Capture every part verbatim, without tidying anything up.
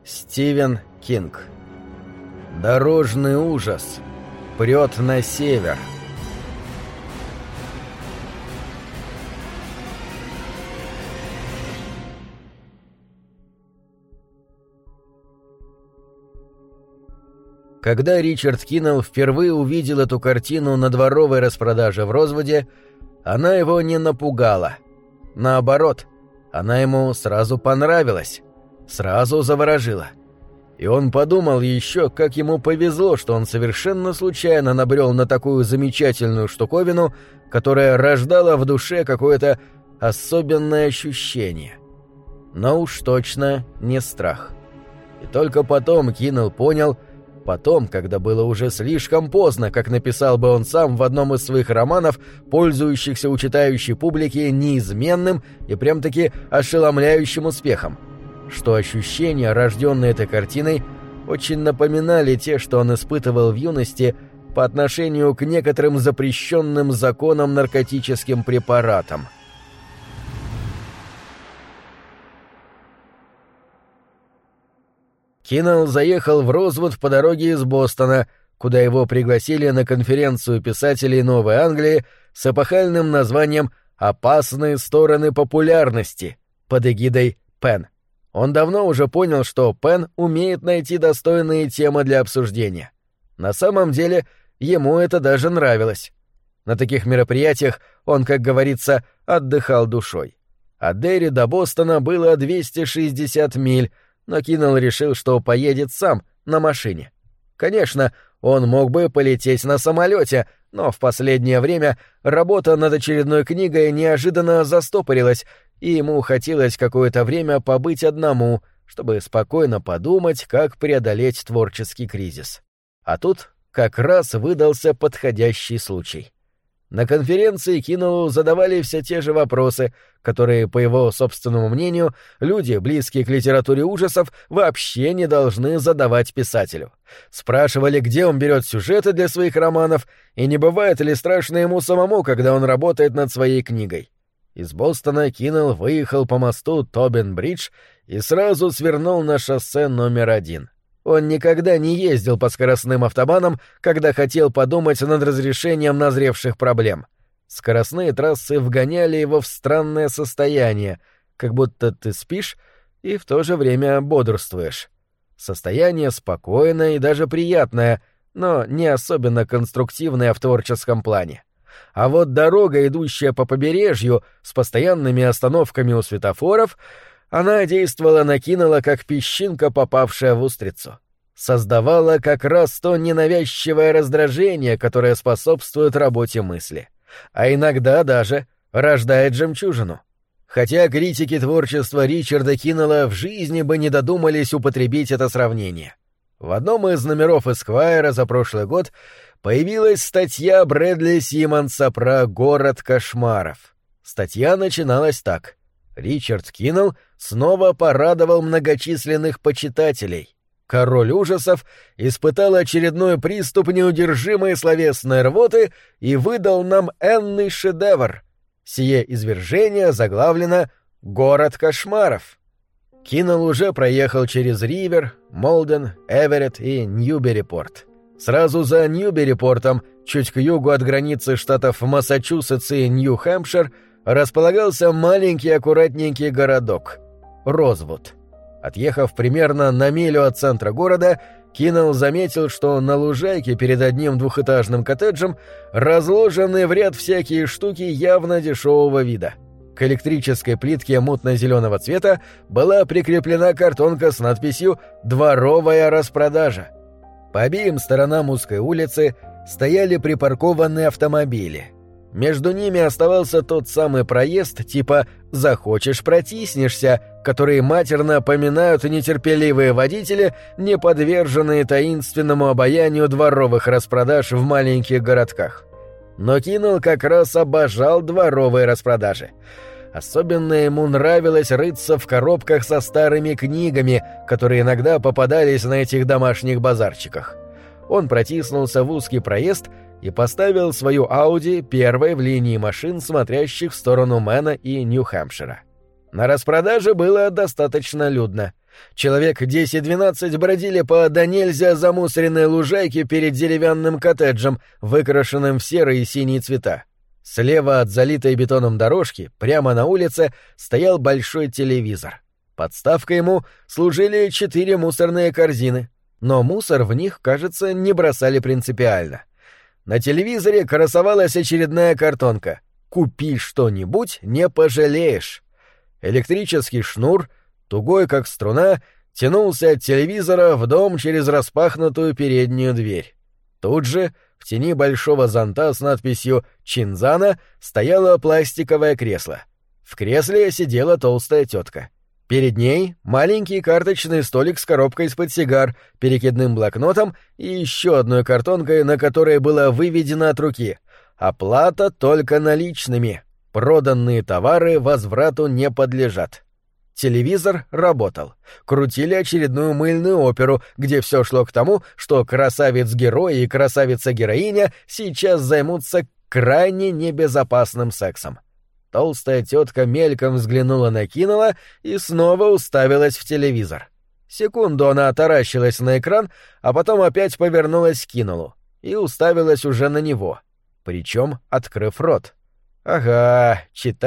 Стивен Кинг. Дорожный ужас прет на север. Когда Ричард Киннелл впервые увидел эту картину на дворовой распродаже в Розвуде, она его не напугала. Наоборот, она ему сразу понравилась, сразу заворожила. И он подумал еще, как ему повезло, что он совершенно случайно набрел на такую замечательную штуковину, которая рождала в душе какое-то особенное ощущение. Но уж точно не страх. И только потом Киннелл понял, потом, когда было уже слишком поздно, как написал бы он сам в одном из своих романов, пользующихся у читающей публики неизменным и прям-таки ошеломляющим успехом, что ощущения, рожденные этой картиной, очень напоминали те, что он испытывал в юности по отношению к некоторым запрещенным законом наркотическим препаратам. Киннелл заехал в Розвуд по дороге из Бостона, куда его пригласили на конференцию писателей Новой Англии с эпохальным названием «Опасные стороны популярности» под эгидой Пен. Он давно уже понял, что Пен умеет найти достойные темы для обсуждения. На самом деле, ему это даже нравилось. На таких мероприятиях он, как говорится, отдыхал душой. От Дерри до Бостона было двести шестьдесят миль, но Киннелл решил, что поедет сам, на машине. Конечно, он мог бы полететь на самолете, но в последнее время работа над очередной книгой неожиданно застопорилась, и ему хотелось какое-то время побыть одному, чтобы спокойно подумать, как преодолеть творческий кризис. А тут как раз выдался подходящий случай. На конференции Киннеллу задавали все те же вопросы, которые, по его собственному мнению, люди, близкие к литературе ужасов, вообще не должны задавать писателю. Спрашивали, где он берет сюжеты для своих романов, и не бывает ли страшно ему самому, когда он работает над своей книгой. Из Бостона Киннелл выехал по мосту Тобин-Бридж и сразу свернул на шоссе номер один. Он никогда не ездил по скоростным автобанам, когда хотел подумать над разрешением назревших проблем. Скоростные трассы вгоняли его в странное состояние, как будто ты спишь и в то же время бодрствуешь. Состояние спокойное и даже приятное, но не особенно конструктивное в творческом плане. А вот дорога, идущая по побережью, с постоянными остановками у светофоров, она действовала на Киннелла как песчинка, попавшая в устрицу. Создавала как раз то ненавязчивое раздражение, которое способствует работе мысли. А иногда даже рождает жемчужину. Хотя критики творчества Ричарда Киннелла в жизни бы не додумались употребить это сравнение. В одном из номеров «Эсквайра» за прошлый год появилась статья Брэдли Симмонса про «Город кошмаров». Статья начиналась так. Ричард Киннелл снова порадовал многочисленных почитателей. Король ужасов испытал очередной приступ неудержимой словесной рвоты и выдал нам энный шедевр. Сие извержение заглавлено «Город кошмаров». Киннелл уже проехал через Ривер, Молден, Эверетт и Ньюберипорт. Сразу за Ньюберипортом, чуть к югу от границы штатов Массачусетс и Нью-Хэмпшир, располагался маленький аккуратненький городок — Розвуд. Отъехав примерно на милю от центра города, Киннелл заметил, что на лужайке перед одним двухэтажным коттеджем разложены в ряд всякие штуки явно дешевого вида. К электрической плитке мутно-зеленого цвета была прикреплена картонка с надписью «Дворовая распродажа». По обеим сторонам узкой улицы стояли припаркованные автомобили. Между ними оставался тот самый проезд типа «захочешь — протиснешься», который матерно поминают нетерпеливые водители, не подверженные таинственному обаянию дворовых распродаж в маленьких городках. Но Киннелл как раз обожал дворовые распродажи. Особенно ему нравилось рыться в коробках со старыми книгами, которые иногда попадались на этих домашних базарчиках. Он протиснулся в узкий проезд и поставил свою Ауди первой в линии машин, смотрящих в сторону Мэна и Нью-Хэмпшира. На распродаже было достаточно людно. Человек десять-двенадцать бродили по до нельзя замусоренной лужайке перед деревянным коттеджем, выкрашенным в серый и синий цвета. Слева от залитой бетоном дорожки, прямо на улице, стоял большой телевизор. Подставкой ему служили четыре мусорные корзины, но мусор в них, кажется, не бросали принципиально. На телевизоре красовалась очередная картонка «Купи что-нибудь, не пожалеешь». Электрический шнур, тугой как струна, тянулся от телевизора в дом через распахнутую переднюю дверь. Тут же, в тени большого зонта с надписью «Чинзана», стояло пластиковое кресло. В кресле сидела толстая тетка. Перед ней маленький карточный столик с коробкой из-под сигар, перекидным блокнотом и еще одной картонкой, на которой было выведено от руки «Оплата только наличными. Проданные товары возврату не подлежат». Телевизор работал. Крутили очередную мыльную оперу, где все шло к тому, что красавец-герой и красавица-героиня сейчас займутся крайне небезопасным сексом. Толстая тетка мельком взглянула на Киннелла и снова уставилась в телевизор. Секунду она таращилась на экран, а потом опять повернулась к Киннеллу и уставилась уже на него, причем открыв рот. «Ага,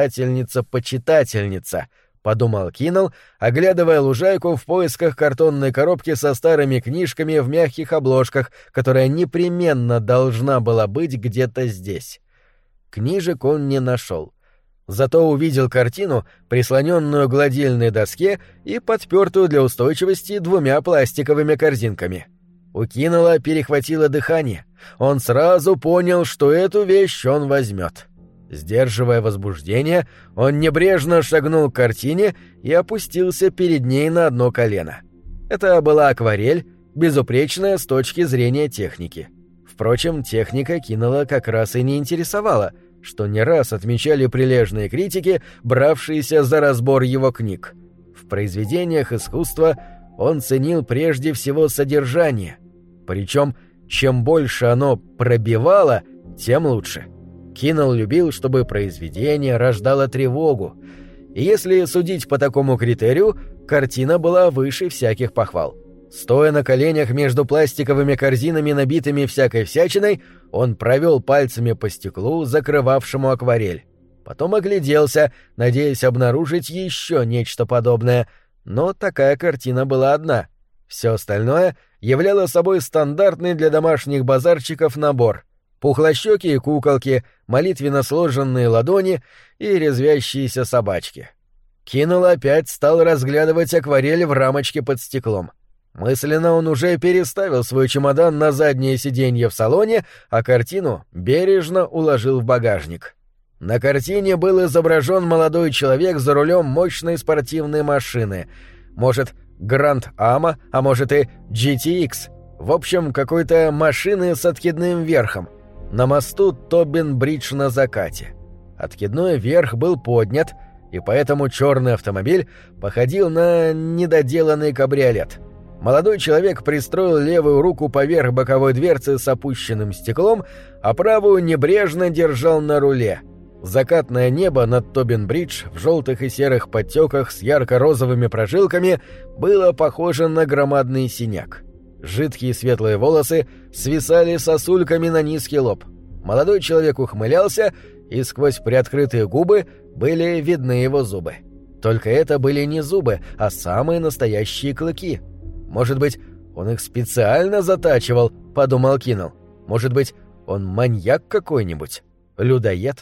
читательница-почитательница», — подумал Киннелл, оглядывая лужайку в поисках картонной коробки со старыми книжками в мягких обложках, которая непременно должна была быть где-то здесь. Книжек он не нашел. Зато увидел картину, прислоненную к гладильной доске и подпертую для устойчивости двумя пластиковыми корзинками. У Киннелла перехватило дыхание. Он сразу понял, что эту вещь он возьмет. Сдерживая возбуждение, он небрежно шагнул к картине и опустился перед ней на одно колено. Это была акварель, безупречная с точки зрения техники. Впрочем, техника Киннелла как раз и не интересовала, что не раз отмечали прилежные критики, бравшиеся за разбор его книг. В произведениях искусства он ценил прежде всего содержание, причем чем больше оно пробивало, тем лучше. Киннелл любил, чтобы произведение рождало тревогу, и если судить по такому критерию, картина была выше всяких похвал. Стоя на коленях между пластиковыми корзинами, набитыми всякой всячиной, он провел пальцами по стеклу, закрывавшему акварель. Потом огляделся, надеясь обнаружить еще нечто подобное, но такая картина была одна. Все остальное являло собой стандартный для домашних базарчиков набор: пухлощёкие куколки, молитвенно сложенные ладони и резвящиеся собачки. Киннелл опять стал разглядывать акварель в рамочке под стеклом. Мысленно он уже переставил свой чемодан на заднее сиденье в салоне, а картину бережно уложил в багажник. На картине был изображен молодой человек за рулем мощной спортивной машины. Может, Гранд Ама, а может и джи ти икс. В общем, какой-то машины с откидным верхом. На мосту Тобин-Бридж на закате. Откидной верх был поднят, и поэтому черный автомобиль походил на недоделанный кабриолет. Молодой человек пристроил левую руку поверх боковой дверцы с опущенным стеклом, а правую небрежно держал на руле. Закатное небо над Тобин-Бридж в желтых и серых подтеках с ярко-розовыми прожилками было похоже на громадный синяк. Жидкие светлые волосы свисали сосульками на низкий лоб. Молодой человек ухмылялся, и сквозь приоткрытые губы были видны его зубы. Только это были не зубы, а самые настоящие клыки. «Может быть, он их специально затачивал», — подумал Киннелл. «Может быть, он маньяк какой-нибудь? Людоед?»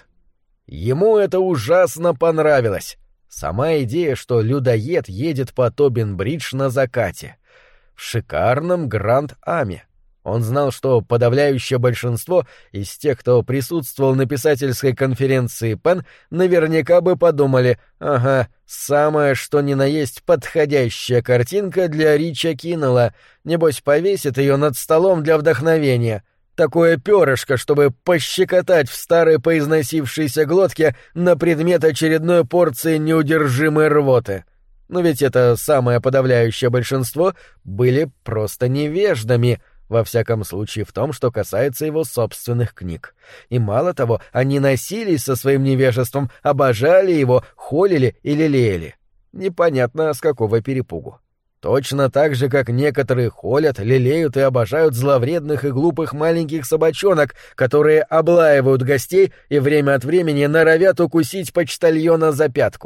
Ему это ужасно понравилось. Сама идея, что людоед едет по Тобин-Бридж на закате. В шикарном Гранд Аме. Он знал, что подавляющее большинство из тех, кто присутствовал на писательской конференции Пен, наверняка бы подумали: «Ага, самое что ни на есть подходящая картинка для Рича Киннелла. Небось, повесит ее над столом для вдохновения. Такое перышко, чтобы пощекотать в старой поизносившейся глотке на предмет очередной порции неудержимой рвоты». Но ведь это самое подавляющее большинство были просто невеждами, во всяком случае в том, что касается его собственных книг. И мало того, они носились со своим невежеством, обожали его, холили и лелеяли. Непонятно, с какого перепугу. Точно так же, как некоторые холят, лелеют и обожают зловредных и глупых маленьких собачонок, которые облаивают гостей и время от времени норовят укусить почтальона за пятку.